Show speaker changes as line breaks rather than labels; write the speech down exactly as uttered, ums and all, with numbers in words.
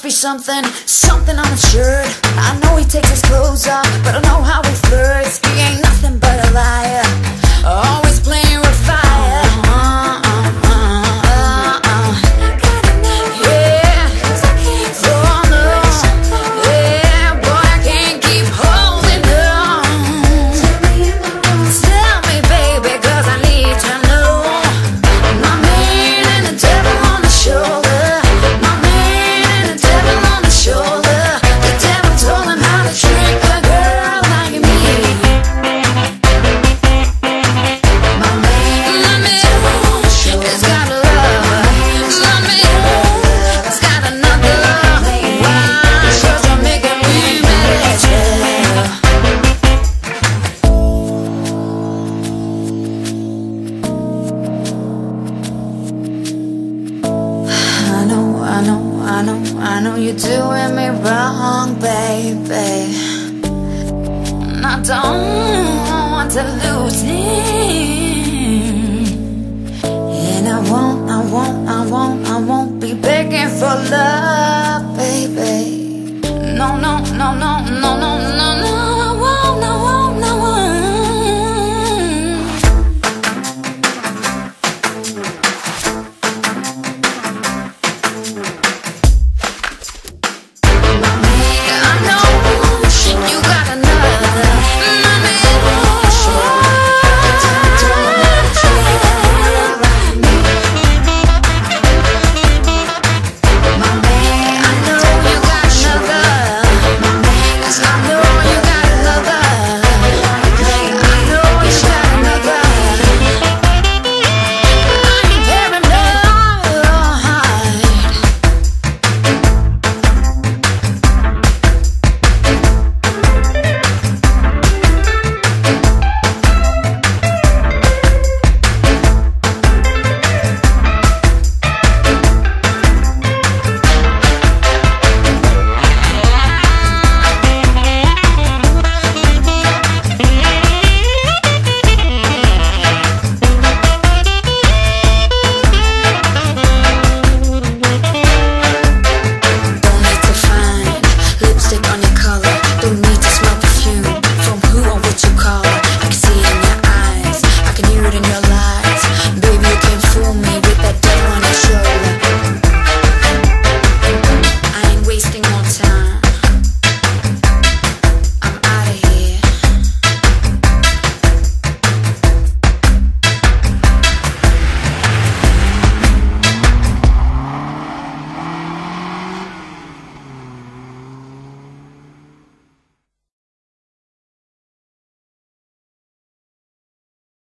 be something, something on his shirt. I know he takes his clothes off, but I know how he flirts. He ain't nothing but a liar, always playing with fire. uh, uh, uh, uh, uh. Yeah, oh no, yeah, boy, I can't keep holding on. Tell me, baby, cause I need to know. My man and the devil on the shoulder, my man and the devil on the shoulder. The devil told him how to treat a girl like me. My man, my man has got a lover. My man has got another. Why? Cause you're making me mad at you. I know, I know, I know, I know you're doing me wrong, baby. And I don't want to lose him. And I won't, I won't, I won't, I won't be begging for love.